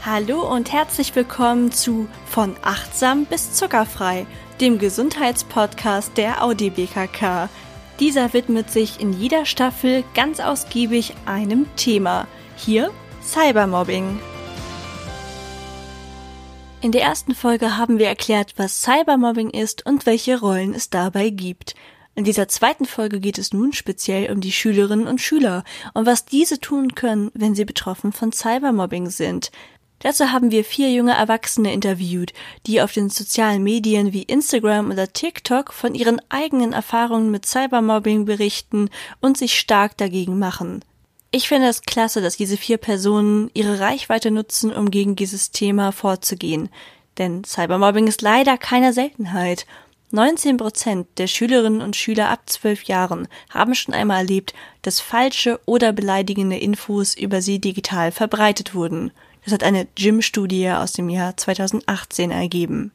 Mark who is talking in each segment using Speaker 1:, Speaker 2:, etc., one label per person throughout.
Speaker 1: Hallo und herzlich willkommen zu Von achtsam bis zuckerfrei, dem Gesundheitspodcast der Audi BKK. Dieser widmet sich in jeder Staffel ganz ausgiebig einem Thema. Hier Cybermobbing. In der ersten Folge haben wir erklärt, was Cybermobbing ist und welche Rollen es dabei gibt. In dieser zweiten Folge geht es nun speziell um die Schülerinnen und Schüler und was diese tun können, wenn sie betroffen von Cybermobbing sind. Dazu haben wir 4 junge Erwachsene interviewt, die auf den sozialen Medien wie Instagram oder TikTok von ihren eigenen Erfahrungen mit Cybermobbing berichten und sich stark dagegen machen. Ich finde es klasse, dass diese 4 Personen ihre Reichweite nutzen, um gegen dieses Thema vorzugehen. Denn Cybermobbing ist leider keine Seltenheit. 19% der Schülerinnen und Schüler ab 12 Jahren haben schon einmal erlebt, dass falsche oder beleidigende Infos über sie digital verbreitet wurden. Das hat eine JIM-Studie aus dem Jahr 2018 ergeben.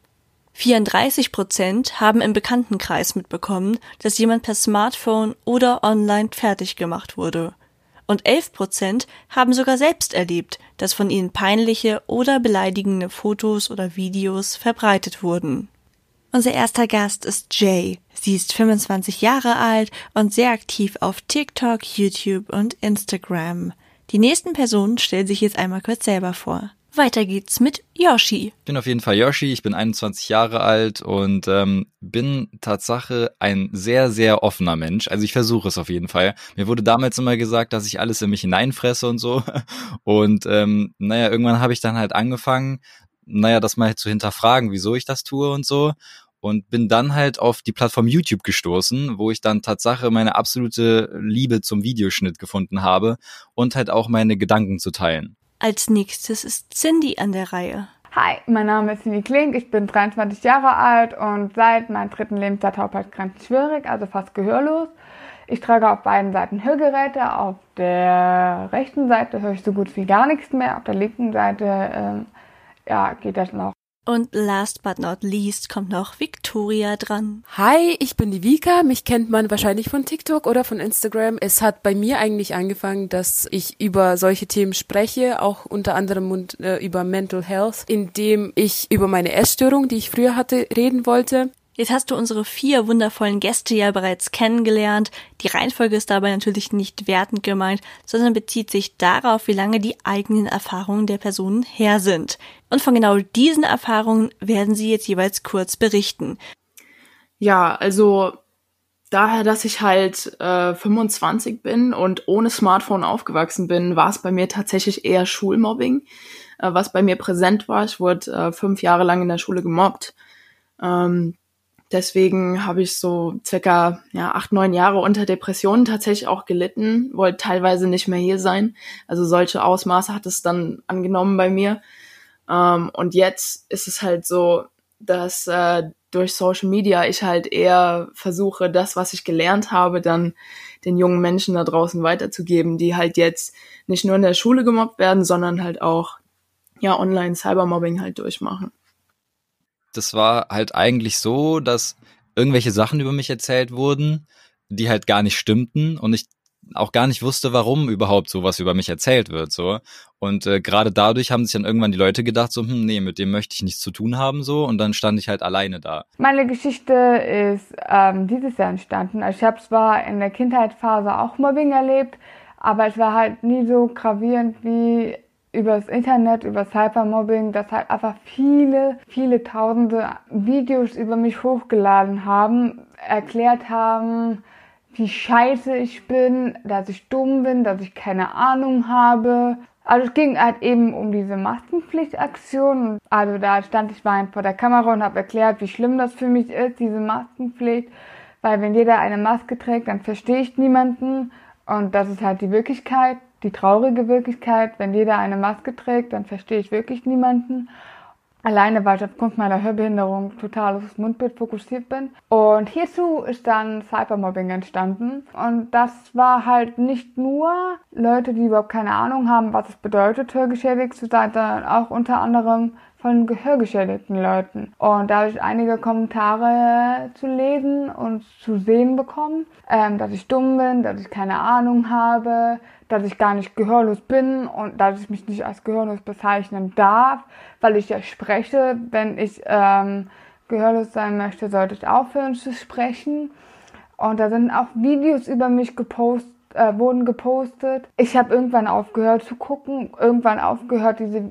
Speaker 1: 34% haben im Bekanntenkreis mitbekommen, dass jemand per Smartphone oder online fertig gemacht wurde. Und 11% haben sogar selbst erlebt, dass von ihnen peinliche oder beleidigende Fotos oder Videos verbreitet wurden. Unser erster Gast ist Jay. Sie ist 25 Jahre alt und sehr aktiv auf TikTok, YouTube und Instagram. Die nächsten Personen stellen sich jetzt einmal kurz selber vor. Weiter geht's mit Yoshi.
Speaker 2: Ich bin auf jeden Fall Yoshi, ich bin 21 Jahre alt und bin Tatsache ein sehr, sehr offener Mensch. Also ich versuche es auf jeden Fall. Mir wurde damals immer gesagt, dass ich alles in mich hineinfresse und so. Und irgendwann habe ich dann halt angefangen, das mal zu hinterfragen, wieso ich das tue und so. Und bin dann halt auf die Plattform YouTube gestoßen, wo ich dann Tatsache meine absolute Liebe zum Videoschnitt gefunden habe und halt auch meine Gedanken zu teilen.
Speaker 1: Als nächstes ist Cindy an der Reihe.
Speaker 3: Hi, mein Name ist Cindy Klink, ich bin 23 Jahre alt und seit meinem 3. Lebensjahr taubheitsgrenzschwierig, also fast gehörlos. Ich trage auf beiden Seiten Hörgeräte, auf der rechten Seite höre ich so gut wie gar nichts mehr, auf der linken Seite geht das noch.
Speaker 1: Und last but not least kommt noch Victoria dran.
Speaker 4: Hi, ich bin die Vika. Mich kennt man wahrscheinlich von TikTok oder von Instagram. Es hat bei mir eigentlich angefangen, dass ich über solche Themen spreche, auch unter anderem über Mental Health, indem ich über meine Essstörung, die ich früher hatte, reden wollte.
Speaker 1: Jetzt hast du unsere 4 wundervollen Gäste ja bereits kennengelernt. Die Reihenfolge ist dabei natürlich nicht wertend gemeint, sondern bezieht sich darauf, wie lange die eigenen Erfahrungen der Personen her sind. Und von genau diesen Erfahrungen werden sie jetzt jeweils kurz berichten.
Speaker 5: Ja, also daher, dass ich halt 25 bin und ohne Smartphone aufgewachsen bin, war es bei mir tatsächlich eher Schulmobbing. Was bei mir präsent war, ich wurde 5 Jahre lang in der Schule gemobbt. Deswegen habe ich so circa 8-9 Jahre unter Depressionen tatsächlich auch gelitten, wollte teilweise nicht mehr hier sein. Also solche Ausmaße hat es dann angenommen bei mir. Und jetzt ist es halt so, dass durch Social Media ich halt eher versuche, das, was ich gelernt habe, dann den jungen Menschen da draußen weiterzugeben, die halt jetzt nicht nur in der Schule gemobbt werden, sondern halt auch online Cybermobbing halt durchmachen.
Speaker 2: Das war halt eigentlich so, dass irgendwelche Sachen über mich erzählt wurden, die halt gar nicht stimmten und ich auch gar nicht wusste, warum überhaupt sowas über mich erzählt wird, so. Und gerade dadurch haben sich dann irgendwann die Leute gedacht, so, nee, mit dem möchte ich nichts zu tun haben, so. Und dann stand ich halt alleine da.
Speaker 3: Meine Geschichte ist dieses Jahr entstanden. Also ich habe zwar in der Kindheitsphase auch Mobbing erlebt, aber es war halt nie so gravierend wie übers Internet, über Cybermobbing, dass halt einfach viele, viele tausende Videos über mich hochgeladen haben, erklärt haben, wie scheiße ich bin, dass ich dumm bin, dass ich keine Ahnung habe. Also es ging halt eben um diese Maskenpflichtaktion. Also da stand ich mal vor der Kamera und habe erklärt, wie schlimm das für mich ist, diese Maskenpflicht. Weil wenn jeder eine Maske trägt, dann verstehe ich niemanden. Und das ist halt die Wirklichkeit. Die traurige Wirklichkeit, wenn jeder eine Maske trägt, dann verstehe ich wirklich niemanden. Alleine, weil ich aufgrund meiner Hörbehinderung total aufs Mundbild fokussiert bin. Und hierzu ist dann Cybermobbing entstanden. Und das war halt nicht nur Leute, die überhaupt keine Ahnung haben, was es bedeutet, hörgeschädigt zu sein, sondern auch unter anderem von gehörgeschädigten Leuten. Und da habe ich einige Kommentare zu lesen und zu sehen bekommen, dass ich dumm bin, dass ich keine Ahnung habe, dass ich gar nicht gehörlos bin und dass ich mich nicht als gehörlos bezeichnen darf, weil ich ja spreche. Wenn ich gehörlos sein möchte, sollte ich aufhören zu sprechen. Und da sind auch Videos über mich wurden gepostet. Ich habe irgendwann aufgehört zu gucken, irgendwann aufgehört, diese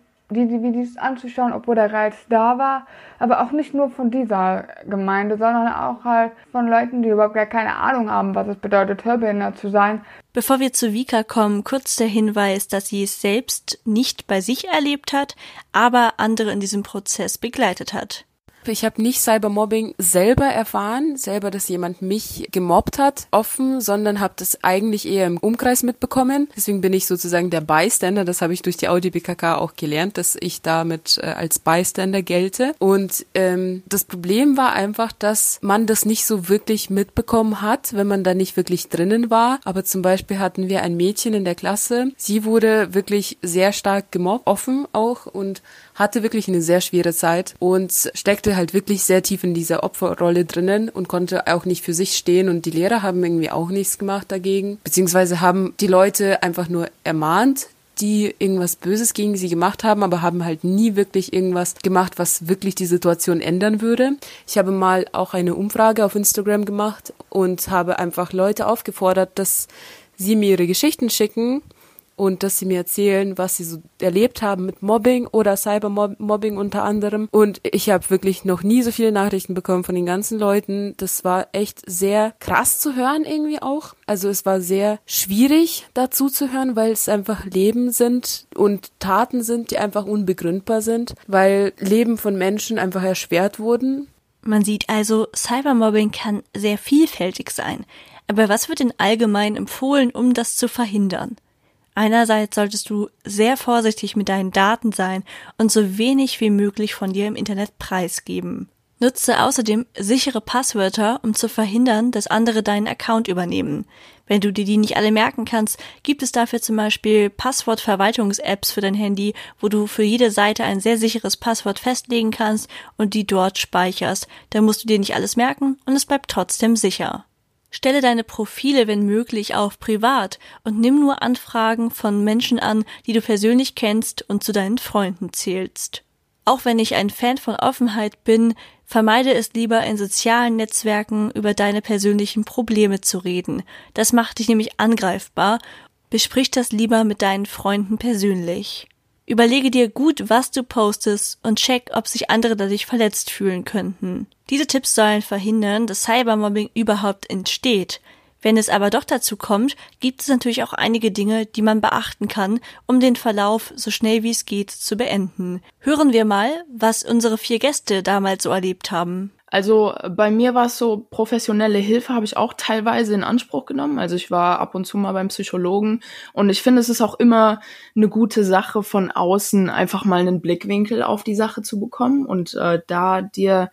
Speaker 3: Videos anzuschauen, obwohl der Reiz da war. Aber auch nicht nur von dieser Gemeinde, sondern auch halt von Leuten, die überhaupt gar keine Ahnung haben, was es bedeutet, hörbehindert zu sein.
Speaker 1: Bevor wir zu Vika kommen, kurz der Hinweis, dass sie es selbst nicht bei sich erlebt hat, aber andere in diesem Prozess begleitet hat.
Speaker 4: Ich habe nicht Cybermobbing selber erfahren, dass jemand mich gemobbt hat, offen, sondern habe das eigentlich eher im Umkreis mitbekommen. Deswegen bin ich sozusagen der Bystander. Das habe ich durch die Audi BKK auch gelernt, dass ich damit als Bystander gelte. Und das Problem war einfach, dass man das nicht so wirklich mitbekommen hat, wenn man da nicht wirklich drinnen war. Aber zum Beispiel hatten wir ein Mädchen in der Klasse. Sie wurde wirklich sehr stark gemobbt, offen auch, und hatte wirklich eine sehr schwere Zeit und steckte halt wirklich sehr tief in dieser Opferrolle drinnen und konnte auch nicht für sich stehen, und die Lehrer haben irgendwie auch nichts gemacht dagegen, beziehungsweise haben die Leute einfach nur ermahnt, die irgendwas Böses gegen sie gemacht haben, aber haben halt nie wirklich irgendwas gemacht, was wirklich die Situation ändern würde. Ich habe mal auch eine Umfrage auf Instagram gemacht und habe einfach Leute aufgefordert, dass sie mir ihre Geschichten schicken und dass sie mir erzählen, was sie so erlebt haben mit Mobbing oder Cybermobbing unter anderem. Und ich habe wirklich noch nie so viele Nachrichten bekommen von den ganzen Leuten. Das war echt sehr krass zu hören irgendwie auch. Also es war sehr schwierig dazu zu hören, weil es einfach Leben sind und Taten sind, die einfach unbegründbar sind, weil Leben von Menschen einfach erschwert wurden.
Speaker 1: Man sieht also, Cybermobbing kann sehr vielfältig sein. Aber was wird denn allgemein empfohlen, um das zu verhindern? Einerseits solltest du sehr vorsichtig mit deinen Daten sein und so wenig wie möglich von dir im Internet preisgeben. Nutze außerdem sichere Passwörter, um zu verhindern, dass andere deinen Account übernehmen. Wenn du dir die nicht alle merken kannst, gibt es dafür zum Beispiel Passwortverwaltungs-Apps für dein Handy, wo du für jede Seite ein sehr sicheres Passwort festlegen kannst und die dort speicherst. Da musst du dir nicht alles merken und es bleibt trotzdem sicher. Stelle deine Profile, wenn möglich, auf privat und nimm nur Anfragen von Menschen an, die du persönlich kennst und zu deinen Freunden zählst. Auch wenn ich ein Fan von Offenheit bin, vermeide es lieber, in sozialen Netzwerken über deine persönlichen Probleme zu reden. Das macht dich nämlich angreifbar. Besprich das lieber mit deinen Freunden persönlich. Überlege dir gut, was du postest, und check, ob sich andere dadurch verletzt fühlen könnten. Diese Tipps sollen verhindern, dass Cybermobbing überhaupt entsteht. Wenn es aber doch dazu kommt, gibt es natürlich auch einige Dinge, die man beachten kann, um den Verlauf so schnell wie es geht zu beenden. Hören wir mal, was unsere 4 Gäste damals so erlebt haben.
Speaker 5: Also bei mir war es so, professionelle Hilfe habe ich auch teilweise in Anspruch genommen. Also ich war ab und zu mal beim Psychologen, und ich finde, es ist auch immer eine gute Sache, von außen einfach mal einen Blickwinkel auf die Sache zu bekommen und da dir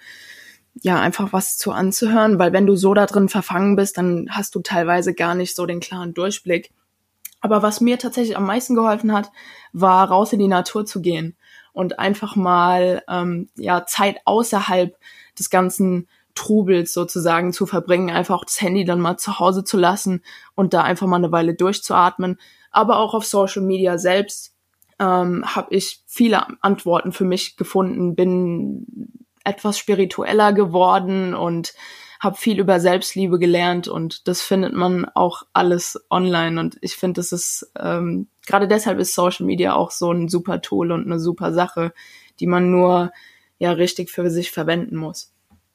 Speaker 5: ja einfach was zu anzuhören, weil wenn du so da drin verfangen bist, dann hast du teilweise gar nicht so den klaren Durchblick. Aber was mir tatsächlich am meisten geholfen hat, war raus in die Natur zu gehen und einfach mal Zeit außerhalb des ganzen Trubels sozusagen zu verbringen, einfach auch das Handy dann mal zu Hause zu lassen und da einfach mal eine Weile durchzuatmen. Aber auch auf Social Media selbst habe ich viele Antworten für mich gefunden, bin etwas spiritueller geworden und habe viel über Selbstliebe gelernt, und das findet man auch alles online, und ich finde, das ist gerade deshalb ist Social Media auch so ein super Tool und eine super Sache, die man nur ja richtig für sich verwenden muss.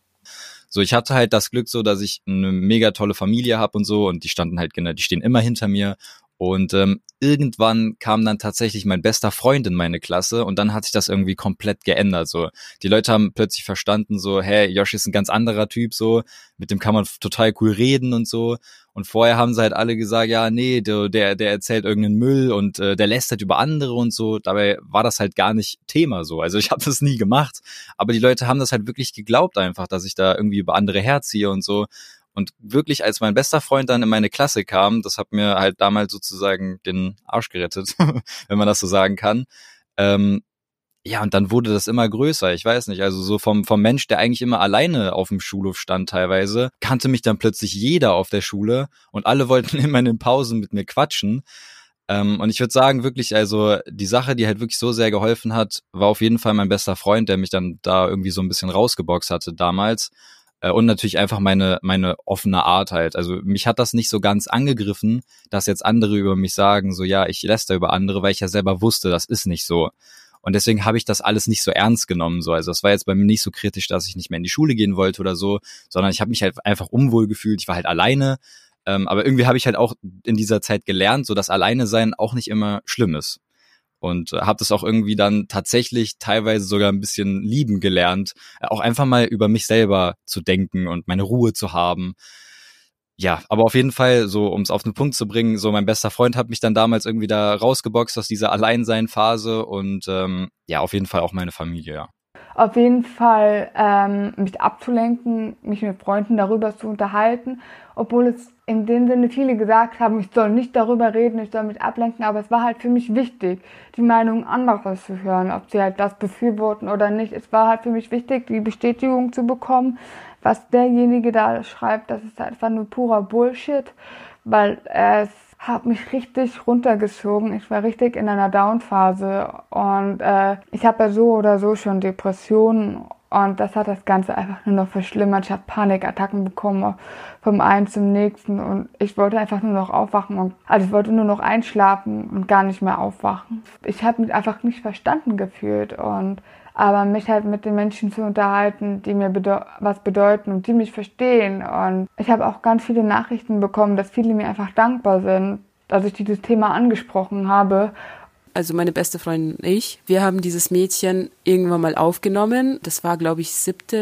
Speaker 2: So, ich hatte halt das Glück so, dass ich eine mega tolle Familie habe und so, und die stehen immer hinter mir. Und irgendwann kam dann tatsächlich mein bester Freund in meine Klasse, und dann hat sich das irgendwie komplett geändert. So, die Leute haben plötzlich verstanden, so, hey, Yoshi ist ein ganz anderer Typ, so, mit dem kann man total cool reden und so. Und vorher haben sie halt alle gesagt, ja, nee, der erzählt irgendeinen Müll und der lästert über andere und so. Dabei war das halt gar nicht Thema so. Also ich habe das nie gemacht, aber die Leute haben das halt wirklich geglaubt einfach, dass ich da irgendwie über andere herziehe und so. Und wirklich, als mein bester Freund dann in meine Klasse kam, das hat mir halt damals sozusagen den Arsch gerettet, wenn man das so sagen kann. ja, und dann wurde das immer größer, ich weiß nicht, also so vom Mensch, der eigentlich immer alleine auf dem Schulhof stand teilweise, kannte mich dann plötzlich jeder auf der Schule und alle wollten immer in den Pausen mit mir quatschen. Und ich würde sagen, wirklich, also die Sache, die halt wirklich so sehr geholfen hat, war auf jeden Fall mein bester Freund, der mich dann da irgendwie so ein bisschen rausgeboxt hatte damals. Und natürlich einfach meine offene Art halt. Also mich hat das nicht so ganz angegriffen, dass jetzt andere über mich sagen, so ja, ich läster über andere, weil ich ja selber wusste, das ist nicht so. Und deswegen habe ich das alles nicht so ernst genommen. So. Also es war jetzt bei mir nicht so kritisch, dass ich nicht mehr in die Schule gehen wollte oder so, sondern ich habe mich halt einfach unwohl gefühlt. Ich war halt alleine. Aber irgendwie habe ich halt auch in dieser Zeit gelernt, so dass Alleine sein auch nicht immer schlimm ist. Und habe das auch irgendwie dann tatsächlich teilweise sogar ein bisschen lieben gelernt, auch einfach mal über mich selber zu denken und meine Ruhe zu haben. Ja, aber auf jeden Fall, so um es auf den Punkt zu bringen, so mein bester Freund hat mich dann damals irgendwie da rausgeboxt aus dieser Alleinsein-Phase und ja, auf jeden Fall auch meine Familie, ja.
Speaker 3: Auf jeden Fall mich abzulenken, mich mit Freunden darüber zu unterhalten, obwohl es in dem Sinne viele gesagt haben, ich soll nicht darüber reden, ich soll mich ablenken, aber es war halt für mich wichtig, die Meinung anderer zu hören, ob sie halt das befürworten oder nicht. Es war halt für mich wichtig, die Bestätigung zu bekommen, was derjenige da schreibt, das ist einfach nur purer Bullshit, weil es hat mich richtig runtergezogen. Ich war richtig in einer Down-Phase und ich habe ja so oder so schon Depressionen und das hat das Ganze einfach nur noch verschlimmert. Ich habe Panikattacken bekommen vom einen zum nächsten und ich wollte einfach nur noch aufwachen. Also ich wollte nur noch einschlafen und gar nicht mehr aufwachen. Ich habe mich einfach nicht verstanden gefühlt aber mich halt mit den Menschen zu unterhalten, die mir was bedeuten und die mich verstehen. Und ich habe auch ganz viele Nachrichten bekommen, dass viele mir einfach dankbar sind, dass ich dieses Thema angesprochen habe.
Speaker 4: Also meine beste Freundin und ich, wir haben dieses Mädchen irgendwann mal aufgenommen. Das war, glaube ich,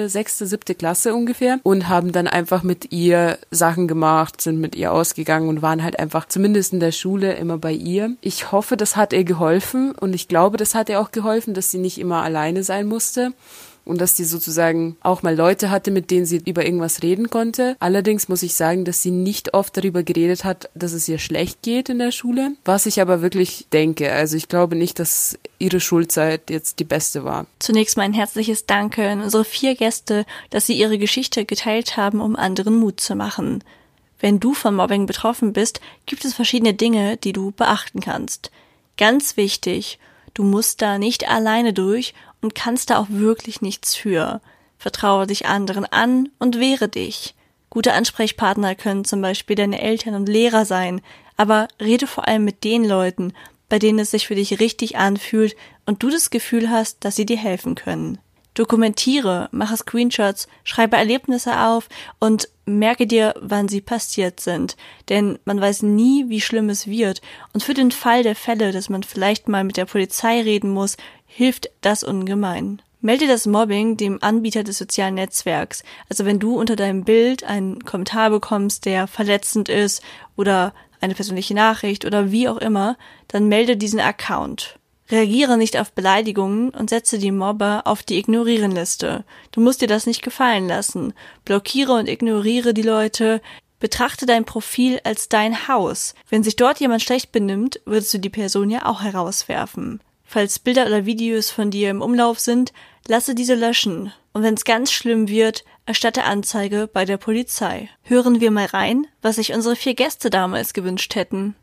Speaker 4: 7. Klasse ungefähr. Und haben dann einfach mit ihr Sachen gemacht, sind mit ihr ausgegangen und waren halt einfach zumindest in der Schule immer bei ihr. Ich hoffe, das hat ihr geholfen und ich glaube, das hat ihr auch geholfen, dass sie nicht immer alleine sein musste. Und dass sie sozusagen auch mal Leute hatte, mit denen sie über irgendwas reden konnte. Allerdings muss ich sagen, dass sie nicht oft darüber geredet hat, dass es ihr schlecht geht in der Schule. Was ich aber wirklich denke. Also ich glaube nicht, dass ihre Schulzeit jetzt die beste war.
Speaker 1: Zunächst mal ein herzliches Danke an unsere 4 Gäste, dass sie ihre Geschichte geteilt haben, um anderen Mut zu machen. Wenn du von Mobbing betroffen bist, gibt es verschiedene Dinge, die du beachten kannst. Ganz wichtig, du musst da nicht alleine durch und kannst da auch wirklich nichts für. Vertraue dich anderen an und wehre dich. Gute Ansprechpartner können zum Beispiel deine Eltern und Lehrer sein, aber rede vor allem mit den Leuten, bei denen es sich für dich richtig anfühlt und du das Gefühl hast, dass sie dir helfen können. Dokumentiere, mache Screenshots, schreibe Erlebnisse auf und merke dir, wann sie passiert sind. Denn man weiß nie, wie schlimm es wird. Und für den Fall der Fälle, dass man vielleicht mal mit der Polizei reden muss, hilft das ungemein. Melde das Mobbing dem Anbieter des sozialen Netzwerks. Also wenn du unter deinem Bild einen Kommentar bekommst, der verletzend ist oder eine persönliche Nachricht oder wie auch immer, dann melde diesen Account. Reagiere nicht auf Beleidigungen und setze die Mobber auf die Ignorieren-Liste. Du musst dir das nicht gefallen lassen. Blockiere und ignoriere die Leute. Betrachte dein Profil als dein Haus. Wenn sich dort jemand schlecht benimmt, würdest du die Person ja auch herauswerfen. Falls Bilder oder Videos von dir im Umlauf sind, lasse diese löschen. Und wenn es ganz schlimm wird, erstatte Anzeige bei der Polizei. Hören wir mal rein, was sich unsere 4 Gäste damals gewünscht hätten.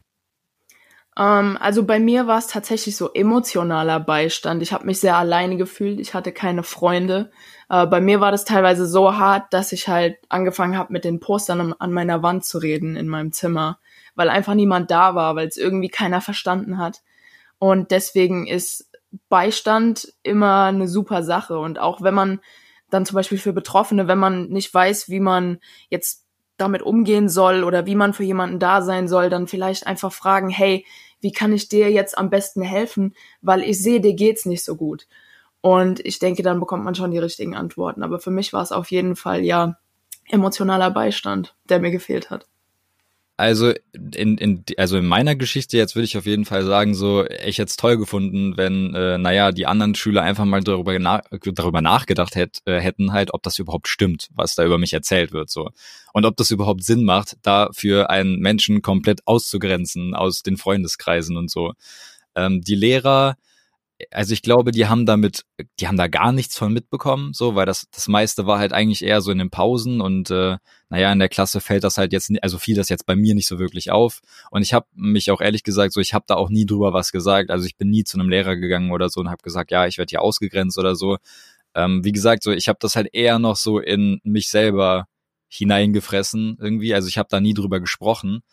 Speaker 5: Also bei mir war es tatsächlich so emotionaler Beistand. Ich habe mich sehr alleine gefühlt. Ich hatte keine Freunde. Bei mir war das teilweise so hart, dass ich halt angefangen habe, mit den Postern an meiner Wand zu reden in meinem Zimmer, weil einfach niemand da war, weil es irgendwie keiner verstanden hat. Und deswegen ist Beistand immer eine super Sache. Und auch wenn man dann zum Beispiel für Betroffene, wenn man nicht weiß, wie man jetzt damit umgehen soll oder wie man für jemanden da sein soll, dann vielleicht einfach fragen, hey, wie kann ich dir jetzt am besten helfen, weil ich sehe, dir geht's nicht so gut. Und ich denke, dann bekommt man schon die richtigen Antworten. Aber für mich war es auf jeden Fall ja emotionaler Beistand, der mir gefehlt hat.
Speaker 2: Also in meiner Geschichte jetzt würde ich auf jeden Fall sagen, so ich hätte es toll gefunden, wenn die anderen Schüler einfach mal darüber nachgedacht hätten halt, ob das überhaupt stimmt, was da über mich erzählt wird, so, und ob das überhaupt Sinn macht, da für einen Menschen komplett auszugrenzen aus den Freundeskreisen und so. Die Lehrer, also ich glaube, die haben da gar nichts von mitbekommen, so, weil das meiste war halt eigentlich eher so in den Pausen und in der Klasse fällt das halt jetzt, also fiel das jetzt bei mir nicht so wirklich auf. Und ich habe mich auch ehrlich gesagt, so, ich habe da auch nie drüber was gesagt. Also ich bin nie zu einem Lehrer gegangen oder so und habe gesagt, ja, ich werde hier ausgegrenzt oder so. Wie gesagt, so, ich habe das halt eher noch so in mich selber hineingefressen irgendwie. Also ich habe da nie drüber gesprochen.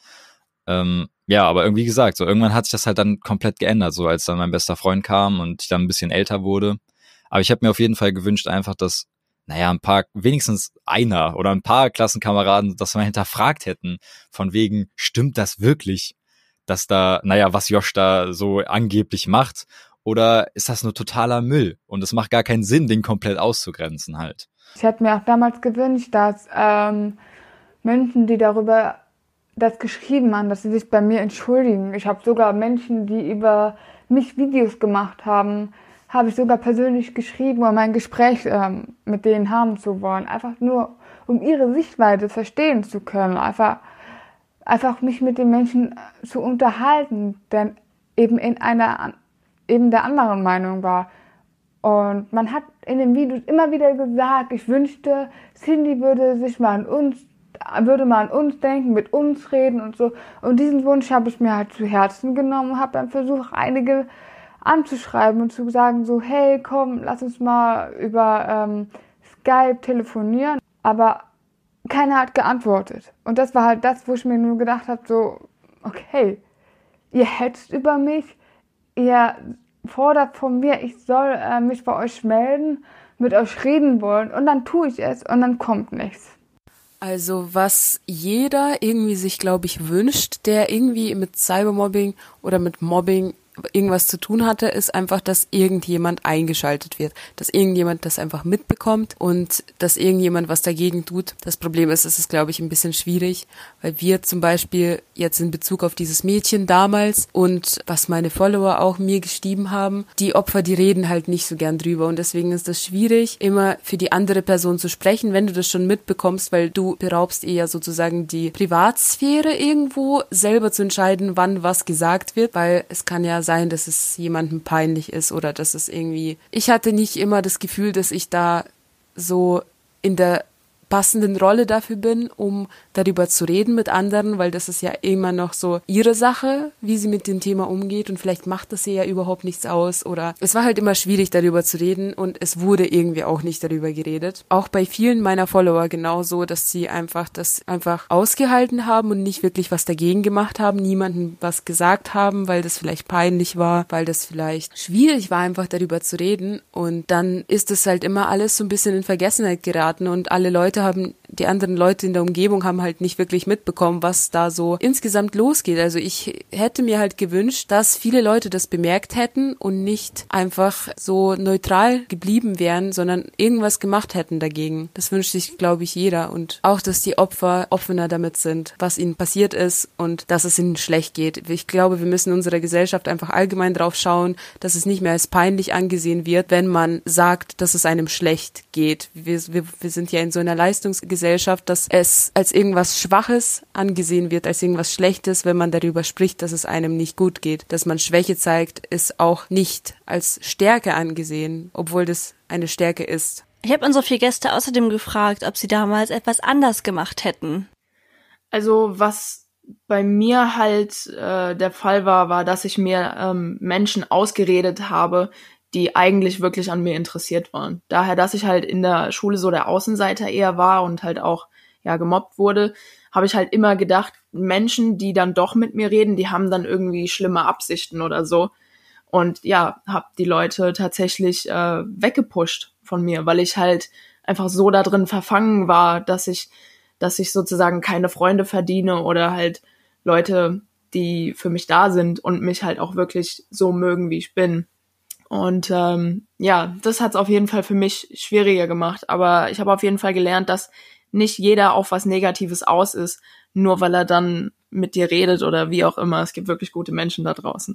Speaker 2: Aber irgendwie gesagt, so irgendwann hat sich das halt dann komplett geändert, so als dann mein bester Freund kam und ich dann ein bisschen älter wurde. Aber ich habe mir auf jeden Fall gewünscht einfach, dass, wenigstens einer oder ein paar Klassenkameraden das mal hinterfragt hätten, von wegen, stimmt das wirklich, dass da, was Josh da so angeblich macht, oder ist das nur totaler Müll und es macht gar keinen Sinn, den komplett auszugrenzen halt.
Speaker 3: Ich hätte mir auch damals gewünscht, dass Menschen, die darüber das geschrieben haben, dass sie sich bei mir entschuldigen. Ich habe sogar Menschen, die über mich Videos gemacht haben, habe ich sogar persönlich geschrieben, um ein Gespräch mit denen haben zu wollen. Einfach nur, um ihre Sichtweise verstehen zu können. Einfach mich mit den Menschen zu unterhalten, der eben der anderen Meinung war. Und man hat in den Videos immer wieder gesagt, ich wünschte, Cindy würde mal an uns denken, mit uns reden und so. Und diesen Wunsch habe ich mir halt zu Herzen genommen und habe dann versucht, einige anzuschreiben und zu sagen so, hey, komm, lass uns mal über Skype telefonieren. Aber keiner hat geantwortet. Und das war halt das, wo ich mir nur gedacht habe, so, okay, ihr hetzt über mich, ihr fordert von mir, ich soll mich bei euch melden, mit euch reden wollen und dann tue ich es und dann kommt nichts.
Speaker 4: Also was jeder irgendwie sich, glaube ich, wünscht, der irgendwie mit Cybermobbing oder mit Mobbing irgendwas zu tun hatte, ist einfach, dass irgendjemand eingeschaltet wird, dass irgendjemand das einfach mitbekommt und dass irgendjemand was dagegen tut. Das Problem ist, es ist, glaube ich, ein bisschen schwierig, weil wir zum Beispiel jetzt in Bezug auf dieses Mädchen damals und was meine Follower auch mir geschrieben haben, die Opfer, die reden halt nicht so gern drüber und deswegen ist das schwierig, immer für die andere Person zu sprechen, wenn du das schon mitbekommst, weil du beraubst ihr ja sozusagen die Privatsphäre irgendwo, selber zu entscheiden, wann was gesagt wird, weil es kann ja sein, dass es jemandem peinlich ist oder dass es irgendwie... Ich hatte nicht immer das Gefühl, dass ich da so in der passenden Rolle dafür bin, um darüber zu reden mit anderen, weil das ist ja immer noch so ihre Sache, wie sie mit dem Thema umgeht und vielleicht macht das ihr ja überhaupt nichts aus oder es war halt immer schwierig darüber zu reden und es wurde irgendwie auch nicht darüber geredet. Auch bei vielen meiner Follower genauso, dass sie das einfach ausgehalten haben und nicht wirklich was dagegen gemacht haben, niemandem was gesagt haben, weil das vielleicht peinlich war, weil das vielleicht schwierig war, einfach darüber zu reden und dann ist es halt immer alles so ein bisschen in Vergessenheit geraten und die anderen Leute in der Umgebung haben halt nicht wirklich mitbekommen, was da so insgesamt losgeht. Also ich hätte mir halt gewünscht, dass viele Leute das bemerkt hätten und nicht einfach so neutral geblieben wären, sondern irgendwas gemacht hätten dagegen. Das wünscht sich, glaube ich, jeder. Und auch, dass die Opfer offener damit sind, was ihnen passiert ist und dass es ihnen schlecht geht. Ich glaube, wir müssen in unserer Gesellschaft einfach allgemein drauf schauen, dass es nicht mehr als peinlich angesehen wird, wenn man sagt, dass es einem schlecht geht. Wir sind ja in so einer Leistungsgesellschaft, dass es als irgendwas Schwaches angesehen wird, als irgendwas Schlechtes, wenn man darüber spricht, dass es einem nicht gut geht. Dass man Schwäche zeigt, ist auch nicht als Stärke angesehen, obwohl das eine Stärke ist.
Speaker 1: Ich habe unsere 4 Gäste außerdem gefragt, ob sie damals etwas anders gemacht hätten.
Speaker 5: Also was bei mir halt der Fall war, dass ich mir Menschen ausgeredet habe, die eigentlich wirklich an mir interessiert waren. Daher, dass ich halt in der Schule so der Außenseiter eher war und halt auch gemobbt wurde, habe ich halt immer gedacht, Menschen, die dann doch mit mir reden, die haben dann irgendwie schlimme Absichten oder so. Und habe die Leute tatsächlich weggepusht von mir, weil ich halt einfach so da drin verfangen war, dass ich sozusagen keine Freunde verdiene oder halt Leute, die für mich da sind und mich halt auch wirklich so mögen, wie ich bin. Und das hat es auf jeden Fall für mich schwieriger gemacht. Aber ich habe auf jeden Fall gelernt, dass nicht jeder auf was Negatives aus ist, nur weil er dann mit dir redet oder wie auch immer. Es gibt wirklich gute Menschen da draußen.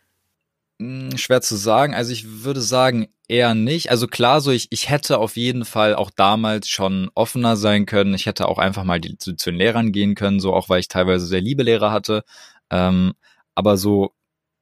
Speaker 2: Schwer zu sagen. Also ich würde sagen, eher nicht. Also klar, so ich hätte auf jeden Fall auch damals schon offener sein können. Ich hätte auch einfach mal zu den Lehrern gehen können, so auch weil ich teilweise sehr liebe Lehrer hatte. Aber so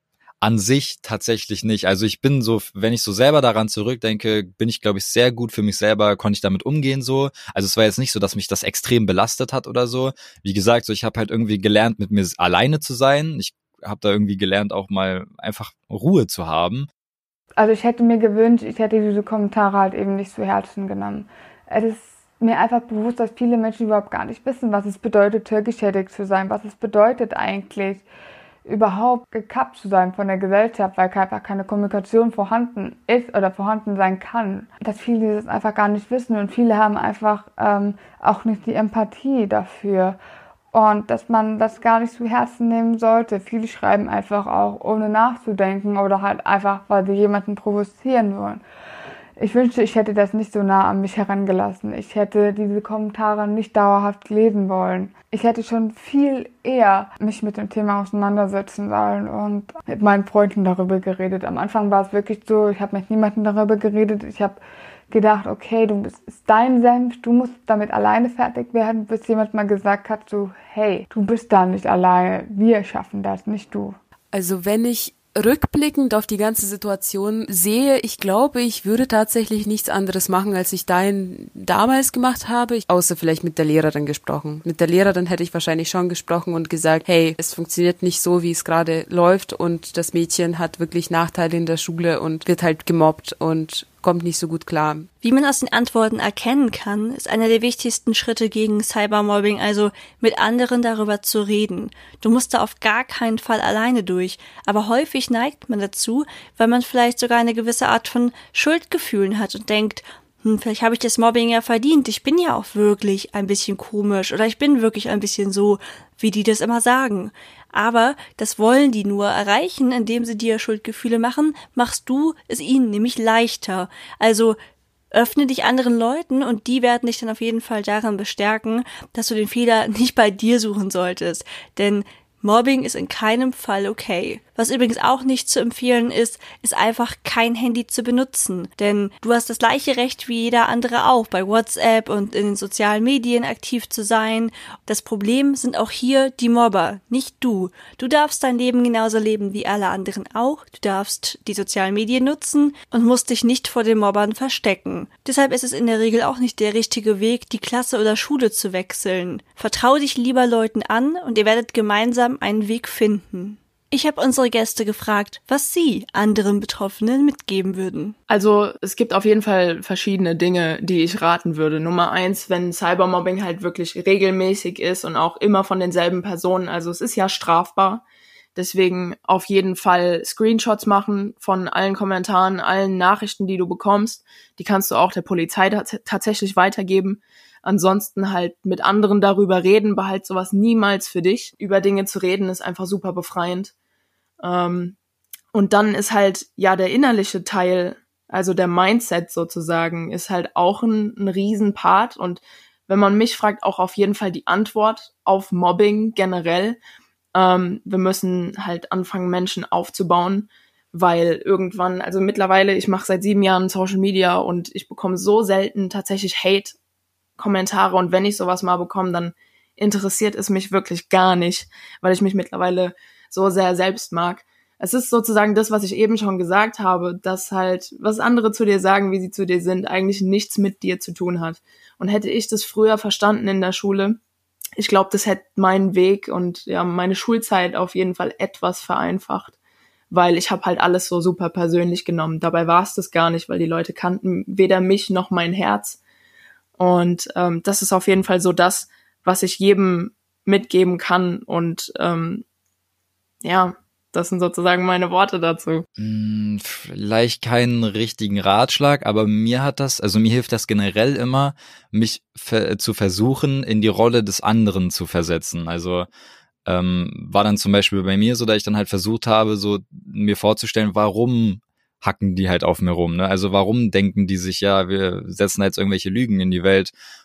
Speaker 2: An sich tatsächlich nicht. Also ich bin so, wenn ich so selber daran zurückdenke, bin ich, glaube ich, sehr gut für mich selber, konnte ich damit umgehen so. Also es war jetzt nicht so, dass mich das extrem belastet hat oder so. Wie gesagt, so ich habe halt irgendwie gelernt, mit mir alleine zu sein. Ich habe da irgendwie gelernt, auch mal einfach Ruhe zu haben.
Speaker 3: Also ich hätte mir gewünscht, ich hätte diese Kommentare halt eben nicht zu Herzen genommen. Es ist mir einfach bewusst, dass viele Menschen überhaupt gar nicht wissen, was es bedeutet, türkischstämmig zu sein, was es bedeutet eigentlich, überhaupt gekappt zu sein von der Gesellschaft, weil einfach keine Kommunikation vorhanden ist oder vorhanden sein kann. Dass viele das einfach gar nicht wissen und viele haben einfach auch nicht die Empathie dafür und dass man das gar nicht zu Herzen nehmen sollte. Viele schreiben einfach auch ohne nachzudenken oder halt einfach, weil sie jemanden provozieren wollen. Ich wünschte, ich hätte das nicht so nah an mich herangelassen. Ich hätte diese Kommentare nicht dauerhaft lesen wollen. Ich hätte schon viel eher mich mit dem Thema auseinandersetzen sollen und mit meinen Freunden darüber geredet. Am Anfang war es wirklich so, ich habe mit niemandem darüber geredet. Ich habe gedacht, okay, ist dein Senf, du musst damit alleine fertig werden, bis jemand mal gesagt hat, so, hey, du bist da nicht alleine, wir schaffen das, nicht du.
Speaker 4: Also wenn ich rückblickend auf die ganze Situation sehe, ich glaube, ich würde tatsächlich nichts anderes machen, als ich damals gemacht habe, außer vielleicht mit der Lehrerin gesprochen. Mit der Lehrerin hätte ich wahrscheinlich schon gesprochen und gesagt, hey, es funktioniert nicht so, wie es gerade läuft und das Mädchen hat wirklich Nachteile in der Schule und wird halt gemobbt und kommt nicht so gut klar.
Speaker 1: Wie man aus den Antworten erkennen kann, ist einer der wichtigsten Schritte gegen Cybermobbing, also mit anderen darüber zu reden. Du musst da auf gar keinen Fall alleine durch, aber häufig neigt man dazu, weil man vielleicht sogar eine gewisse Art von Schuldgefühlen hat und denkt, vielleicht habe ich das Mobbing ja verdient, ich bin ja auch wirklich ein bisschen komisch oder ich bin wirklich ein bisschen so, wie die das immer sagen. Aber das wollen die nur erreichen, indem sie dir Schuldgefühle machen, machst du es ihnen nämlich leichter. Also öffne dich anderen Leuten und die werden dich dann auf jeden Fall daran bestärken, dass du den Fehler nicht bei dir suchen solltest. Denn Mobbing ist in keinem Fall okay. Was übrigens auch nicht zu empfehlen ist einfach kein Handy zu benutzen. Denn du hast das gleiche Recht wie jeder andere auch, bei WhatsApp und in den sozialen Medien aktiv zu sein. Das Problem sind auch hier die Mobber, nicht du. Du darfst dein Leben genauso leben wie alle anderen auch. Du darfst die sozialen Medien nutzen und musst dich nicht vor den Mobbern verstecken. Deshalb ist es in der Regel auch nicht der richtige Weg, die Klasse oder Schule zu wechseln. Vertrau dich lieber Leuten an und ihr werdet gemeinsam einen Weg finden. Ich habe unsere Gäste gefragt, was sie anderen Betroffenen mitgeben würden.
Speaker 5: Also es gibt auf jeden Fall verschiedene Dinge, die ich raten würde. Nummer 1, wenn Cybermobbing halt wirklich regelmäßig ist und auch immer von denselben Personen, also es ist ja strafbar. Deswegen auf jeden Fall Screenshots machen von allen Kommentaren, allen Nachrichten, die du bekommst. Die kannst du auch der Polizei tatsächlich weitergeben. Ansonsten halt mit anderen darüber reden, behalt sowas niemals für dich. Über Dinge zu reden ist einfach super befreiend. Und dann ist halt, ja, der innerliche Teil, also der Mindset sozusagen, ist halt auch ein Riesenpart. Und wenn man mich fragt, auch auf jeden Fall die Antwort auf Mobbing generell. Wir müssen halt anfangen, Menschen aufzubauen, weil irgendwann, also mittlerweile, ich mache seit 7 Jahren Social Media und ich bekomme so selten tatsächlich Hate-Kommentare und wenn ich sowas mal bekomme, dann interessiert es mich wirklich gar nicht, weil ich mich mittlerweile so sehr selbst mag. Es ist sozusagen das, was ich eben schon gesagt habe, dass halt, was andere zu dir sagen, wie sie zu dir sind, eigentlich nichts mit dir zu tun hat. Und hätte ich das früher verstanden in der Schule, ich glaube, das hätte meinen Weg und ja meine Schulzeit auf jeden Fall etwas vereinfacht, weil ich habe halt alles so super persönlich genommen. Dabei war es das gar nicht, weil die Leute kannten weder mich noch mein Herz. Und das ist auf jeden Fall so das, was ich jedem mitgeben kann und ja, das sind sozusagen meine Worte dazu.
Speaker 2: Vielleicht keinen richtigen Ratschlag, aber mir hilft das generell immer, mich zu versuchen, in die Rolle des anderen zu versetzen. Also war dann zum Beispiel bei mir so, dass ich dann halt versucht habe, so mir vorzustellen, warum hacken die halt auf mir rum, ne? Also warum denken die sich, ja, wir setzen jetzt irgendwelche Lügen in die Welt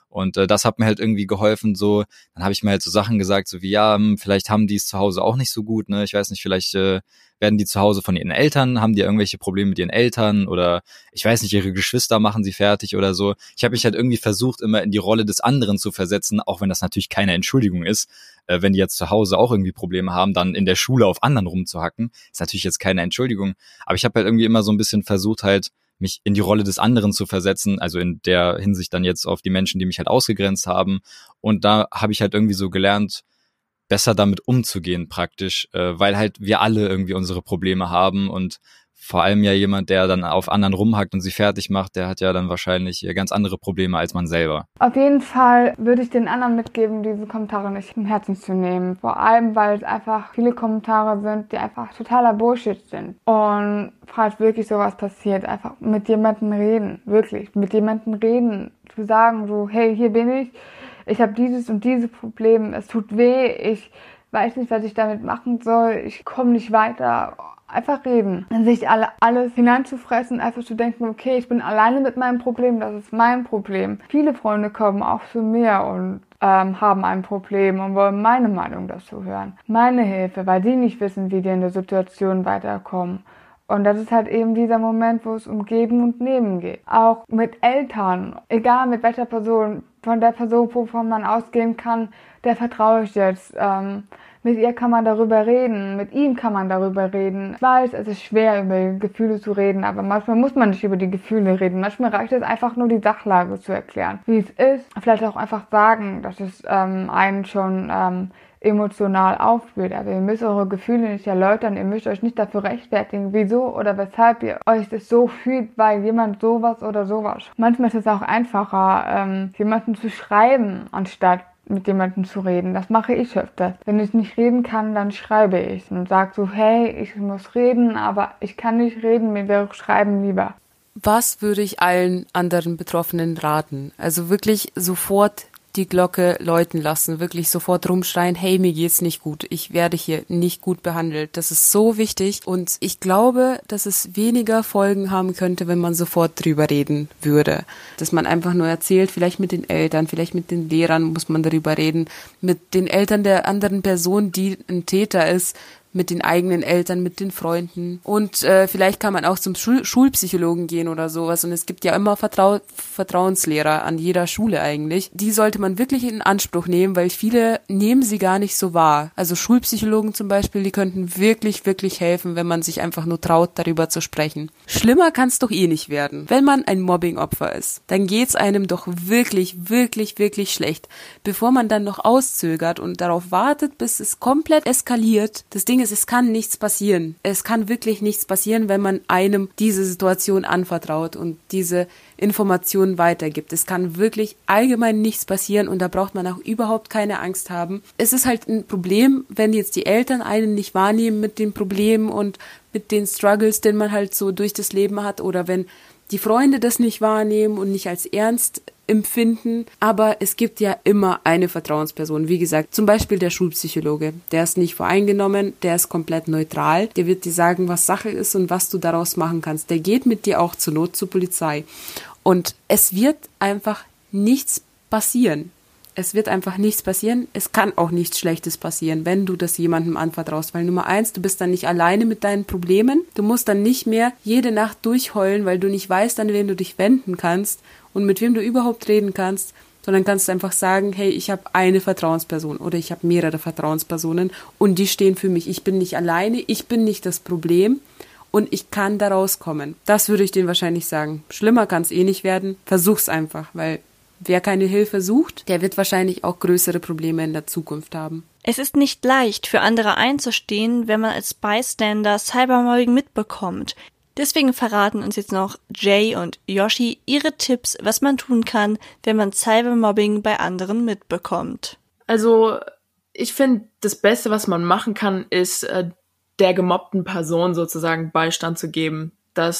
Speaker 2: Und das hat mir halt irgendwie geholfen, so, dann habe ich mir halt so Sachen gesagt, so wie, ja, vielleicht haben die es zu Hause auch nicht so gut, ne? Ich weiß nicht, vielleicht werden die zu Hause von ihren Eltern, haben die irgendwelche Probleme mit ihren Eltern oder ich weiß nicht, ihre Geschwister machen sie fertig oder so. Ich habe mich halt irgendwie versucht, immer in die Rolle des anderen zu versetzen, auch wenn das natürlich keine Entschuldigung ist. Wenn die jetzt zu Hause auch irgendwie Probleme haben, dann in der Schule auf anderen rumzuhacken, ist natürlich jetzt keine Entschuldigung. Aber ich habe halt irgendwie immer so ein bisschen versucht, halt mich in die Rolle des anderen zu versetzen, also in der Hinsicht dann jetzt auf die Menschen, die mich halt ausgegrenzt haben. Und da habe ich halt irgendwie so gelernt, besser damit umzugehen praktisch, weil halt wir alle irgendwie unsere Probleme haben und vor allem ja jemand, der dann auf anderen rumhackt und sie fertig macht, der hat ja dann wahrscheinlich ganz andere Probleme als man selber.
Speaker 3: Auf jeden Fall würde ich den anderen mitgeben, diese Kommentare nicht im Herzen zu nehmen. Vor allem, weil es einfach viele Kommentare sind, die einfach totaler Bullshit sind. Und falls wirklich sowas passiert, einfach mit jemandem reden, wirklich, mit jemandem reden, zu sagen so, hey, hier bin ich habe dieses und dieses Problem, es tut weh, ich weiß nicht, was ich damit machen soll, ich komme nicht weiter. Einfach reden. Sich alles hineinzufressen, einfach zu denken, okay, ich bin alleine mit meinem Problem, das ist mein Problem. Viele Freunde kommen auch zu mir und haben ein Problem und wollen meine Meinung dazu hören. Meine Hilfe, weil die nicht wissen, wie die in der Situation weiterkommen. Und das ist halt eben dieser Moment, wo es um Geben und Nehmen geht. Auch mit Eltern, egal mit welcher Person, von der Person, wovon man ausgehen kann, der vertraue ich jetzt. Mit ihr kann man darüber reden, mit ihm kann man darüber reden. Ich weiß, es ist schwer, über Gefühle zu reden, aber manchmal muss man nicht über die Gefühle reden. Manchmal reicht es einfach nur, die Sachlage zu erklären, wie es ist. Vielleicht auch einfach sagen, dass es einen schon emotional auffühlt. Aber ihr müsst eure Gefühle nicht erläutern, ihr müsst euch nicht dafür rechtfertigen, wieso oder weshalb ihr euch das so fühlt, weil jemand sowas oder sowas. Manchmal ist es auch einfacher, jemanden zu schreiben, anstatt mit jemandem zu reden. Das mache ich öfter. Wenn ich nicht reden kann, dann schreibe ich und sage so, hey, ich muss reden, aber ich kann nicht reden, mir wäre Schreiben lieber.
Speaker 4: Was würde ich allen anderen Betroffenen raten? Also wirklich sofort die Glocke läuten lassen, wirklich sofort rumschreien, hey, mir geht's nicht gut, ich werde hier nicht gut behandelt. Das ist so wichtig und ich glaube, dass es weniger Folgen haben könnte, wenn man sofort drüber reden würde. Dass man einfach nur erzählt, vielleicht mit den Eltern, vielleicht mit den Lehrern muss man darüber reden, mit den Eltern der anderen Person, die ein Täter ist, mit den eigenen Eltern, mit den Freunden und vielleicht kann man auch zum Schulpsychologen gehen oder sowas und es gibt ja immer Vertrauenslehrer an jeder Schule eigentlich. Die sollte man wirklich in Anspruch nehmen, weil viele nehmen sie gar nicht so wahr. Also Schulpsychologen zum Beispiel, die könnten wirklich, wirklich helfen, wenn man sich einfach nur traut, darüber zu sprechen. Schlimmer kann es doch eh nicht werden. Wenn man ein Mobbing-Opfer ist, dann geht's einem doch wirklich, wirklich, wirklich schlecht. Bevor man dann noch auszögert und darauf wartet, bis es komplett eskaliert, das Ding ist, es kann nichts passieren. Es kann wirklich nichts passieren, wenn man einem diese Situation anvertraut und diese Informationen weitergibt. Es kann wirklich allgemein nichts passieren und da braucht man auch überhaupt keine Angst haben. Es ist halt ein Problem, wenn jetzt die Eltern einen nicht wahrnehmen mit den Problemen und mit den Struggles, den man halt so durch das Leben hat oder wenn die Freunde das nicht wahrnehmen und nicht als ernst empfinden, aber es gibt ja immer eine Vertrauensperson. Wie gesagt, zum Beispiel der Schulpsychologe. Der ist nicht voreingenommen, der ist komplett neutral. Der wird dir sagen, was Sache ist und was du daraus machen kannst. Der geht mit dir auch zur Not zur Polizei. Und es wird einfach nichts passieren. Es wird einfach nichts passieren. Es kann auch nichts Schlechtes passieren, wenn du das jemandem anvertraust. Weil Nummer 1, du bist dann nicht alleine mit deinen Problemen. Du musst dann nicht mehr jede Nacht durchheulen, weil du nicht weißt, an wen du dich wenden kannst und mit wem du überhaupt reden kannst, sondern kannst einfach sagen, hey, ich habe eine Vertrauensperson oder ich habe mehrere Vertrauenspersonen und die stehen für mich. Ich bin nicht alleine, ich bin nicht das Problem und ich kann da rauskommen. Das würde ich denen wahrscheinlich sagen. Schlimmer kann es eh nicht werden. Versuch's einfach, weil wer keine Hilfe sucht, der wird wahrscheinlich auch größere Probleme in der Zukunft haben.
Speaker 1: Es ist nicht leicht, für andere einzustehen, wenn man als Bystander Cybermobbing mitbekommt. Deswegen verraten uns jetzt noch Jay und Yoshi ihre Tipps, was man tun kann, wenn man Cybermobbing bei anderen mitbekommt.
Speaker 5: Also ich finde, das Beste, was man machen kann, ist der gemobbten Person sozusagen Beistand zu geben.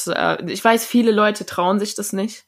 Speaker 5: Ich weiß, viele Leute trauen sich das nicht.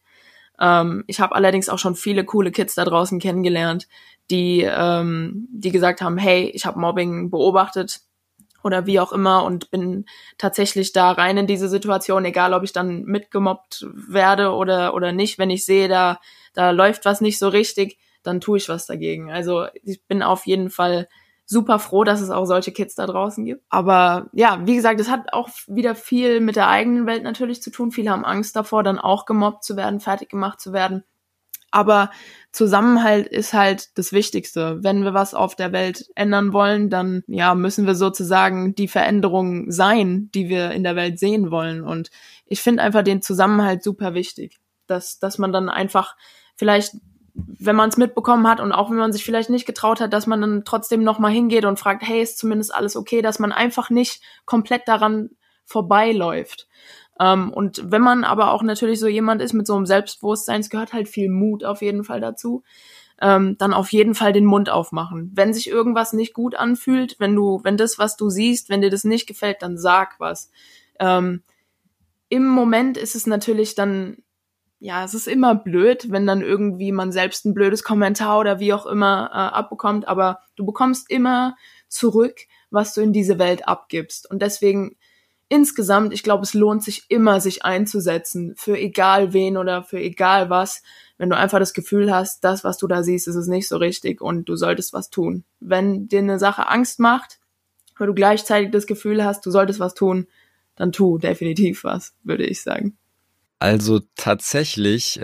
Speaker 5: Ich habe allerdings auch schon viele coole Kids da draußen kennengelernt, die gesagt haben, hey, ich habe Mobbing beobachtet oder wie auch immer und bin tatsächlich da rein in diese Situation, egal ob ich dann mitgemobbt werde oder nicht. Wenn ich sehe, da läuft was nicht so richtig, dann tue ich was dagegen. Also ich bin auf jeden Fall super froh, dass es auch solche Kids da draußen gibt. Aber ja, wie gesagt, es hat auch wieder viel mit der eigenen Welt natürlich zu tun. Viele haben Angst davor, dann auch gemobbt zu werden, fertig gemacht zu werden. Aber Zusammenhalt ist halt das Wichtigste. Wenn wir was auf der Welt ändern wollen, dann ja, müssen wir sozusagen die Veränderung sein, die wir in der Welt sehen wollen. Und ich finde einfach den Zusammenhalt super wichtig, dass man dann einfach vielleicht, wenn man es mitbekommen hat und auch wenn man sich vielleicht nicht getraut hat, dass man dann trotzdem nochmal hingeht und fragt, hey, ist zumindest alles okay, dass man einfach nicht komplett daran vorbeiläuft. Und wenn man aber auch natürlich so jemand ist mit so einem Selbstbewusstsein, es gehört halt viel Mut auf jeden Fall dazu, dann auf jeden Fall den Mund aufmachen. Wenn sich irgendwas nicht gut anfühlt, wenn das, was du siehst, wenn dir das nicht gefällt, dann sag was. Im Moment ist es natürlich dann, ja, es ist immer blöd, wenn dann irgendwie man selbst ein blödes Kommentar oder wie auch immer abbekommt, aber du bekommst immer zurück, was du in diese Welt abgibst. Und deswegen insgesamt, ich glaube, es lohnt sich immer, sich einzusetzen für egal wen oder für egal was, wenn du einfach das Gefühl hast, das, was du da siehst, ist es nicht so richtig und du solltest was tun. Wenn dir eine Sache Angst macht, weil du gleichzeitig das Gefühl hast, du solltest was tun, dann tu definitiv was, würde ich sagen.
Speaker 2: Also tatsächlich,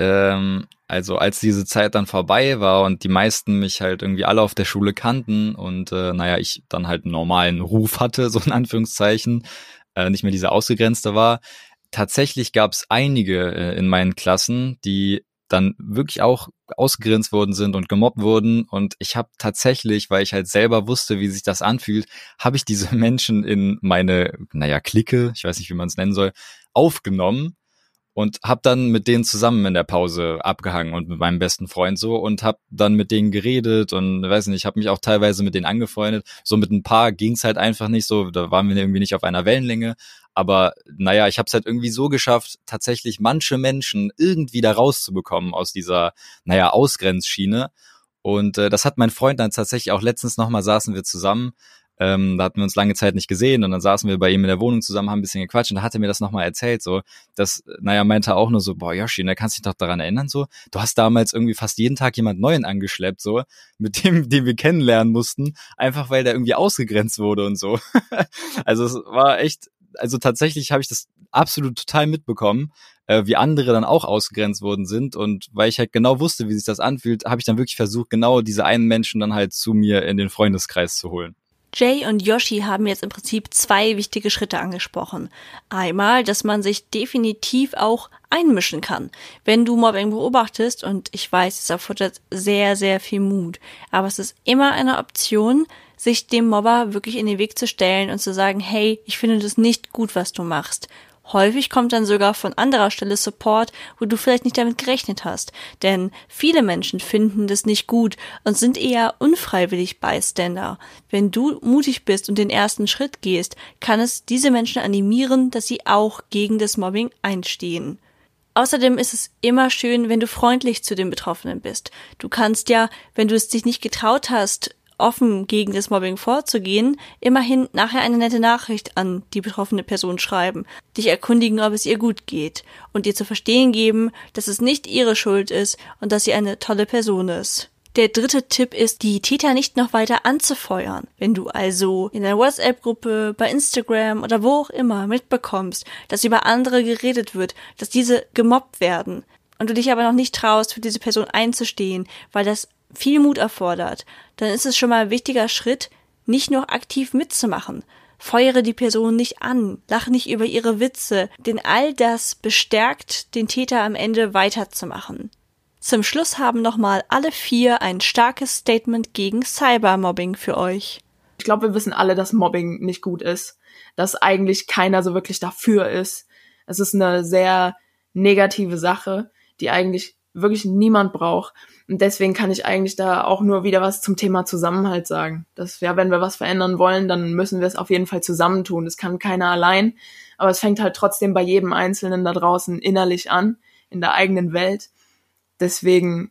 Speaker 2: also als diese Zeit dann vorbei war und die meisten mich halt irgendwie alle auf der Schule kannten und ich dann halt einen normalen Ruf hatte, so in Anführungszeichen, nicht mehr dieser Ausgegrenzte war. Tatsächlich gab es einige in meinen Klassen, die dann wirklich auch ausgegrenzt worden sind und gemobbt wurden und ich habe tatsächlich, weil ich halt selber wusste, wie sich das anfühlt, habe ich diese Menschen in meine, Clique, ich weiß nicht, wie man es nennen soll, aufgenommen und habe dann mit denen zusammen in der Pause abgehangen und mit meinem besten Freund so und habe dann mit denen geredet und weiß nicht, habe mich auch teilweise mit denen angefreundet. So mit ein paar ging's halt einfach nicht so, da waren wir irgendwie nicht auf einer Wellenlänge. Aber ich habe es halt irgendwie so geschafft, tatsächlich manche Menschen irgendwie da rauszubekommen aus dieser, Ausgrenzschiene. Und das hat mein Freund dann tatsächlich auch letztens nochmal, saßen wir zusammen. Da hatten wir uns lange Zeit nicht gesehen und dann saßen wir bei ihm in der Wohnung zusammen, haben ein bisschen gequatscht und da hat er mir das nochmal erzählt, so, dass, meinte er auch nur so, boah, Yoshi, da kannst du dich doch daran erinnern, so, du hast damals irgendwie fast jeden Tag jemand Neuen angeschleppt, so, mit dem, den wir kennenlernen mussten, einfach weil der irgendwie ausgegrenzt wurde und so. Also es war echt, also tatsächlich habe ich das absolut total mitbekommen, wie andere dann auch ausgegrenzt worden sind und weil ich halt genau wusste, wie sich das anfühlt, habe ich dann wirklich versucht, genau diese einen Menschen dann halt zu mir in den Freundeskreis zu holen.
Speaker 1: Jay und Yoshi haben jetzt im Prinzip 2 wichtige Schritte angesprochen. Einmal, dass man sich definitiv auch einmischen kann. Wenn du Mobbing beobachtest, und ich weiß, es erfordert sehr, sehr viel Mut, aber es ist immer eine Option, sich dem Mobber wirklich in den Weg zu stellen und zu sagen, hey, ich finde das nicht gut, was du machst. Häufig kommt dann sogar von anderer Stelle Support, wo du vielleicht nicht damit gerechnet hast. Denn viele Menschen finden das nicht gut und sind eher unfreiwillig Bystander. Wenn du mutig bist und den ersten Schritt gehst, kann es diese Menschen animieren, dass sie auch gegen das Mobbing einstehen. Außerdem ist es immer schön, wenn du freundlich zu den Betroffenen bist. Du kannst ja, wenn du es dich nicht getraut hast, offen gegen das Mobbing vorzugehen, immerhin nachher eine nette Nachricht an die betroffene Person schreiben, dich erkundigen, ob es ihr gut geht und ihr zu verstehen geben, dass es nicht ihre Schuld ist und dass sie eine tolle Person ist. Der 3. Tipp ist, die Täter nicht noch weiter anzufeuern. Wenn du also in einer WhatsApp-Gruppe, bei Instagram oder wo auch immer mitbekommst, dass über andere geredet wird, dass diese gemobbt werden und du dich aber noch nicht traust, für diese Person einzustehen, weil das viel Mut erfordert, dann ist es schon mal ein wichtiger Schritt, nicht nur aktiv mitzumachen. Feuere die Person nicht an, lach nicht über ihre Witze, denn all das bestärkt den Täter am Ende weiterzumachen. Zum Schluss haben nochmal alle 4 ein starkes Statement gegen Cybermobbing für euch.
Speaker 5: Ich glaube, wir wissen alle, dass Mobbing nicht gut ist, dass eigentlich keiner so wirklich dafür ist. Es ist eine sehr negative Sache, die eigentlich wirklich niemand braucht. Und deswegen kann ich eigentlich da auch nur wieder was zum Thema Zusammenhalt sagen. Dass wenn wir was verändern wollen, dann müssen wir es auf jeden Fall zusammentun. Das kann keiner allein, aber es fängt halt trotzdem bei jedem Einzelnen da draußen innerlich an, in der eigenen Welt. Deswegen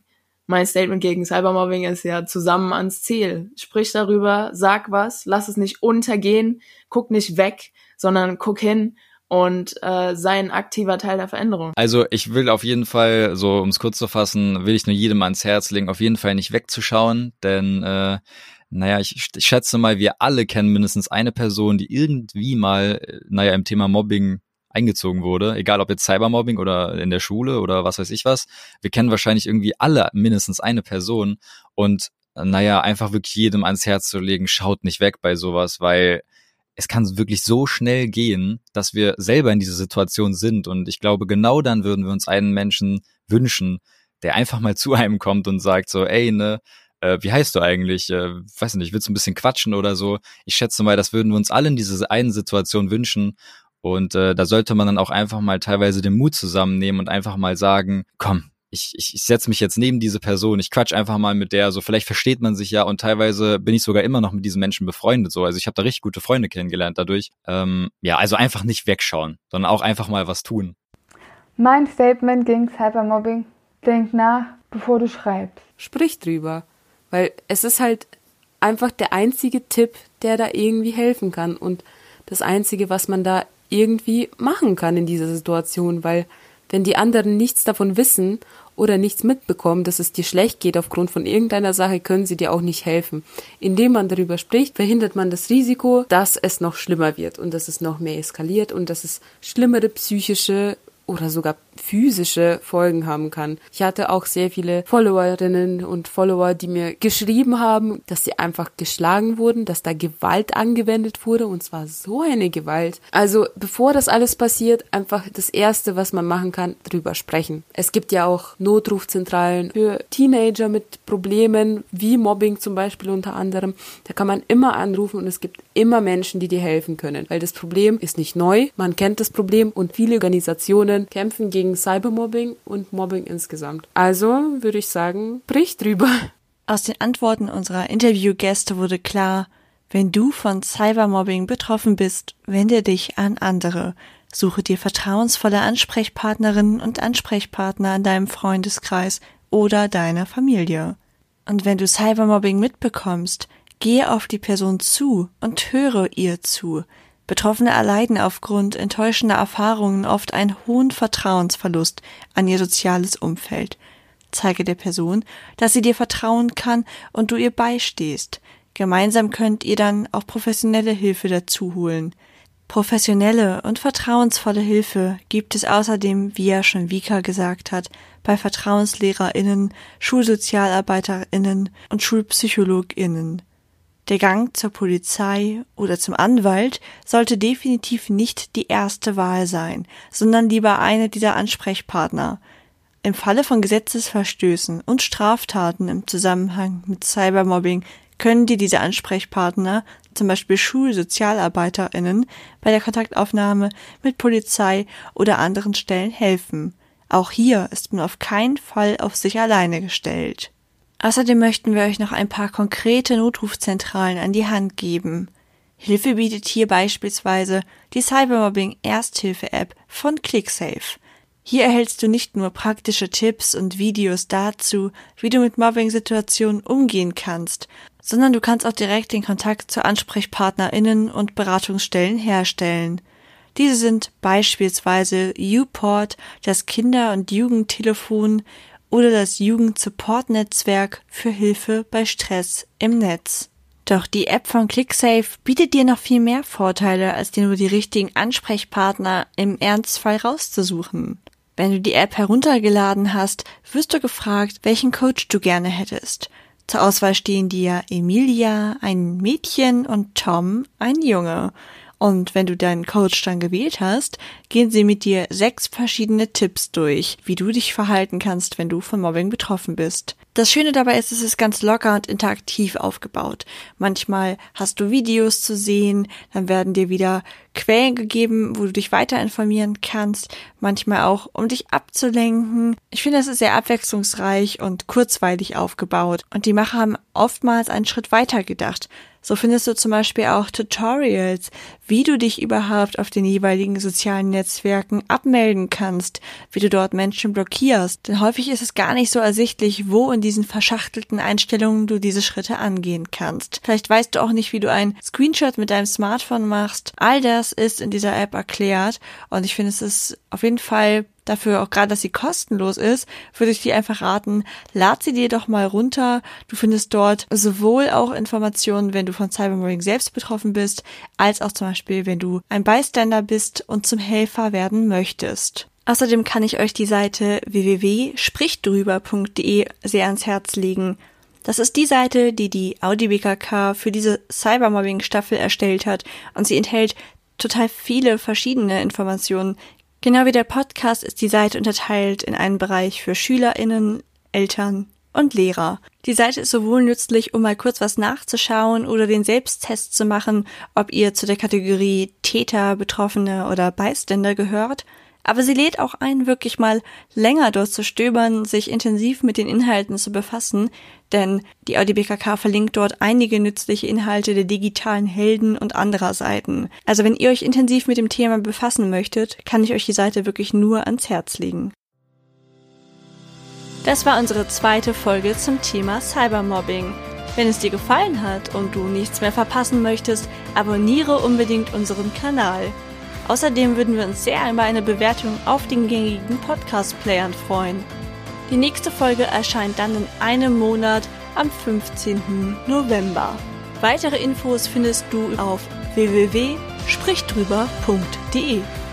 Speaker 5: Mein Statement gegen Cybermobbing ist ja zusammen ans Ziel. Sprich darüber, sag was, lass es nicht untergehen, guck nicht weg, sondern guck hin und sei ein aktiver Teil der Veränderung.
Speaker 2: Also ich will auf jeden Fall, so um es kurz zu fassen, will ich nur jedem ans Herz legen, auf jeden Fall nicht wegzuschauen, denn ich schätze mal, wir alle kennen mindestens eine Person, die irgendwie mal, im Thema Mobbing eingezogen wurde, egal ob jetzt Cybermobbing oder in der Schule oder was weiß ich was. Wir kennen wahrscheinlich irgendwie alle mindestens eine Person und einfach wirklich jedem ans Herz zu legen, schaut nicht weg bei sowas, weil es kann wirklich so schnell gehen, dass wir selber in dieser Situation sind und ich glaube, genau dann würden wir uns einen Menschen wünschen, der einfach mal zu einem kommt und sagt so, ey, wie heißt du eigentlich? Weiß nicht, willst du ein bisschen quatschen oder so? Ich schätze mal, das würden wir uns alle in dieser einen Situation wünschen. Und da sollte man dann auch einfach mal teilweise den Mut zusammennehmen und einfach mal sagen, komm, ich setze mich jetzt neben diese Person, ich quatsch einfach mal mit der, so vielleicht versteht man sich ja und teilweise bin ich sogar immer noch mit diesen Menschen befreundet. So, also ich habe da richtig gute Freunde kennengelernt dadurch. Also einfach nicht wegschauen, sondern auch einfach mal was tun.
Speaker 3: Mein Statement gegen Cybermobbing: Denk nach, bevor du schreibst.
Speaker 4: Sprich drüber, weil es ist halt einfach der einzige Tipp, der da irgendwie helfen kann und das Einzige, was man da irgendwie machen kann in dieser Situation, weil wenn die anderen nichts davon wissen oder nichts mitbekommen, dass es dir schlecht geht aufgrund von irgendeiner Sache, können sie dir auch nicht helfen. Indem man darüber spricht, verhindert man das Risiko, dass es noch schlimmer wird und dass es noch mehr eskaliert und dass es schlimmere psychische oder sogar physische Folgen haben kann. Ich hatte auch sehr viele Followerinnen und Follower, die mir geschrieben haben, dass sie einfach geschlagen wurden, dass da Gewalt angewendet wurde und zwar so eine Gewalt. Also bevor das alles passiert, einfach das Erste, was man machen kann, drüber sprechen. Es gibt ja auch Notrufzentralen für Teenager mit Problemen, wie Mobbing zum Beispiel unter anderem. Da kann man immer anrufen und es gibt immer Menschen, die dir helfen können, weil das Problem ist nicht neu, man kennt das Problem und viele Organisationen kämpfen gegen Cybermobbing und Mobbing insgesamt. Also würde ich sagen, sprich drüber.
Speaker 1: Aus den Antworten unserer Interviewgäste wurde klar, wenn du von Cybermobbing betroffen bist, wende dich an andere. Suche dir vertrauensvolle Ansprechpartnerinnen und Ansprechpartner in deinem Freundeskreis oder deiner Familie. Und wenn du Cybermobbing mitbekommst, gehe auf die Person zu und höre ihr zu. Betroffene erleiden aufgrund enttäuschender Erfahrungen oft einen hohen Vertrauensverlust an ihr soziales Umfeld. Zeige der Person, dass sie dir vertrauen kann und du ihr beistehst. Gemeinsam könnt ihr dann auch professionelle Hilfe dazu holen. Professionelle und vertrauensvolle Hilfe gibt es außerdem, wie ja schon Vika gesagt hat, bei VertrauenslehrerInnen, SchulsozialarbeiterInnen und SchulpsychologInnen. Der Gang zur Polizei oder zum Anwalt sollte definitiv nicht die erste Wahl sein, sondern lieber eine dieser Ansprechpartner. Im Falle von Gesetzesverstößen und Straftaten im Zusammenhang mit Cybermobbing können dir diese Ansprechpartner, zum Beispiel SchulsozialarbeiterInnen, bei der Kontaktaufnahme mit Polizei oder anderen Stellen helfen. Auch hier ist man auf keinen Fall auf sich alleine gestellt. Außerdem möchten wir euch noch ein paar konkrete Notrufzentralen an die Hand geben. Hilfe bietet hier beispielsweise die Cybermobbing-Ersthilfe-App von ClickSafe. Hier erhältst du nicht nur praktische Tipps und Videos dazu, wie du mit Mobbing-Situationen umgehen kannst, sondern du kannst auch direkt den Kontakt zu AnsprechpartnerInnen und Beratungsstellen herstellen. Diese sind beispielsweise YouPort, das Kinder- und Jugendtelefon oder das Jugendsupport-Netzwerk für Hilfe bei Stress im Netz. Doch die App von ClickSafe bietet dir noch viel mehr Vorteile, als dir nur die richtigen Ansprechpartner im Ernstfall rauszusuchen. Wenn du die App heruntergeladen hast, wirst du gefragt, welchen Coach du gerne hättest. Zur Auswahl stehen dir Emilia, ein Mädchen, und Tom, ein Junge. Und wenn du deinen Coach dann gewählt hast, gehen sie mit dir 6 verschiedene Tipps durch, wie du dich verhalten kannst, wenn du von Mobbing betroffen bist. Das Schöne dabei ist, es ist ganz locker und interaktiv aufgebaut. Manchmal hast du Videos zu sehen, dann werden dir wieder Quellen gegeben, wo du dich weiter informieren kannst, manchmal auch, um dich abzulenken. Ich finde, es ist sehr abwechslungsreich und kurzweilig aufgebaut und die Macher haben oftmals einen Schritt weiter gedacht. So findest du zum Beispiel auch Tutorials, wie du dich überhaupt auf den jeweiligen sozialen Netzwerken abmelden kannst, wie du dort Menschen blockierst. Denn häufig ist es gar nicht so ersichtlich, wo in diesen verschachtelten Einstellungen du diese Schritte angehen kannst. Vielleicht weißt du auch nicht, wie du einen Screenshot mit deinem Smartphone machst. All das ist in dieser App erklärt und ich finde, es ist auf jeden Fall dafür, auch gerade, dass sie kostenlos ist, würde ich dir einfach raten, lad sie dir doch mal runter. Du findest dort sowohl auch Informationen, wenn du von Cybermobbing selbst betroffen bist, als auch zum Beispiel, wenn du ein Bystander bist und zum Helfer werden möchtest. Außerdem kann ich euch die Seite www.sprichdrüber.de sehr ans Herz legen. Das ist die Seite, die die Audi BKK für diese Cybermobbing-Staffel erstellt hat und sie enthält total viele verschiedene Informationen. Genau wie der Podcast ist die Seite unterteilt in einen Bereich für SchülerInnen, Eltern und Lehrer. Die Seite ist sowohl nützlich, um mal kurz was nachzuschauen oder den Selbsttest zu machen, ob ihr zu der Kategorie Täter, Betroffene oder Bystander gehört, aber sie lädt auch ein, wirklich mal länger dort zu stöbern, sich intensiv mit den Inhalten zu befassen, denn die Audi BKK verlinkt dort einige nützliche Inhalte der digitalen Helden und anderer Seiten. Also wenn ihr euch intensiv mit dem Thema befassen möchtet, kann ich euch die Seite wirklich nur ans Herz legen. Das war unsere zweite Folge zum Thema Cybermobbing. Wenn es dir gefallen hat und du nichts mehr verpassen möchtest, abonniere unbedingt unseren Kanal. Außerdem würden wir uns sehr über eine Bewertung auf den gängigen Podcast-Playern freuen. Die nächste Folge erscheint dann in einem Monat am 15. November. Weitere Infos findest du auf www.sprichdrüber.de.